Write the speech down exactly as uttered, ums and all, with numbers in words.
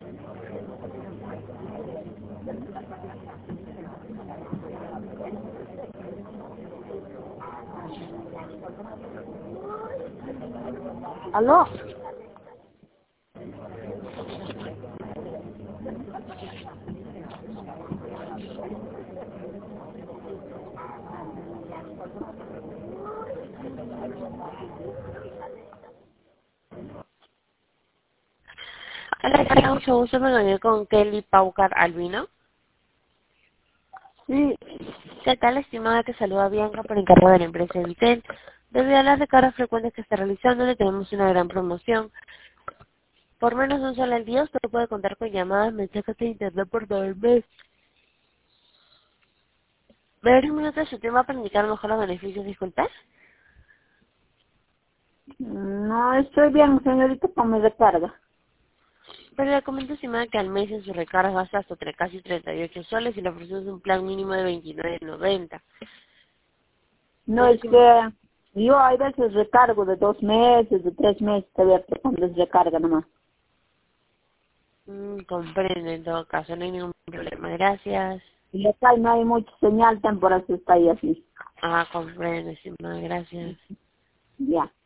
¿Aló? Hola, tengo mucho gusto, me reunir con Kelly Paucar Albino. Sí. ¿Qué tal, estimada? Te saluda Bianca por encargo de la empresa Vitel. Debido a las recargas frecuentes que está realizando, le tenemos una gran promoción. Por menos de un solo al día, usted puede contar con llamadas, mensajes de internet por todo el mes. ¿Me daría un minuto de su tiempo para indicar mejor los beneficios? Disculpe. No estoy bien, señorita, con mi recarga. Pero le comento, estimada, que al mes en su recarga gasta hasta tre- casi treinta y ocho soles y le ofrecemos un plan mínimo de veintinueve noventa. No, No sé es si... que yo hay veces recargo de dos meses, de tres meses, todavía cuando es recarga nomás. Mm, comprende, en todo caso, no hay ningún problema. Gracias. Y acá no hay mucha señal, tan por eso está ahí así. Ah, comprende, estimada, gracias. Ya.